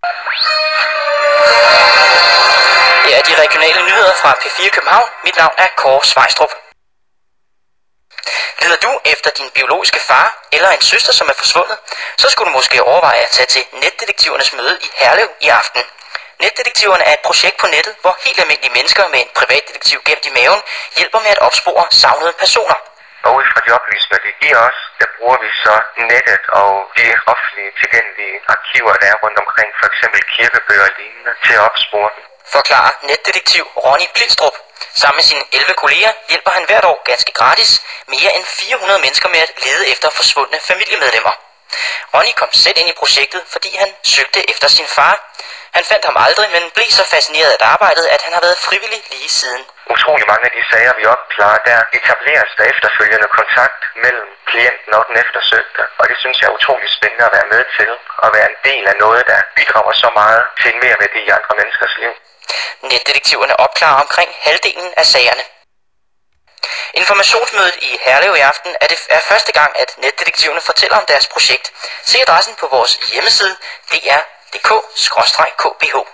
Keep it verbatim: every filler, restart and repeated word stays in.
Her er de regionale nyheder fra P fire København. Mit navn er Kåre Svejstrup. Leder du efter din biologiske far eller en søster, som er forsvundet, så skulle du måske overveje at tage til netdetektivernes møde i Herlev i aften. Netdetektiverne er et projekt på nettet, hvor helt almindelige mennesker med en privatdetektiv gemt i maven hjælper med at opspore savnede personer. Og ud fra de oplysninger, vi giver os, der bruger vi så nettet og de offentlige tilgængelige arkiver, der er rundt omkring, for eksempel kirkebøger og lignende, til at opspore dem. Forklarer netdetektiv Ronny Plidstrup. Sammen med sine elleve kolleger hjælper han hvert år ganske gratis mere end fire hundrede mennesker med at lede efter forsvundne familiemedlemmer. Ronny kom selv ind i projektet, fordi han søgte efter sin far. Han fandt ham aldrig, men blev så fascineret af arbejdet, at han har været frivillig lige siden. Utrolig mange af de sager, vi opklarer, der etableres der efterfølgende kontakt mellem klienten og den eftersøgte. Og det synes jeg er utrolig spændende at være med til, at være en del af noget, der bidrager så meget til en mere værdi i andre menneskers liv. Netdetektiverne opklarer omkring halvdelen af sagerne. Informationsmødet i Herlev i aften er det er første gang, at netdetektiverne fortæller om deres projekt. Se adressen på vores hjemmeside d r punktum d k skråstreg k b h.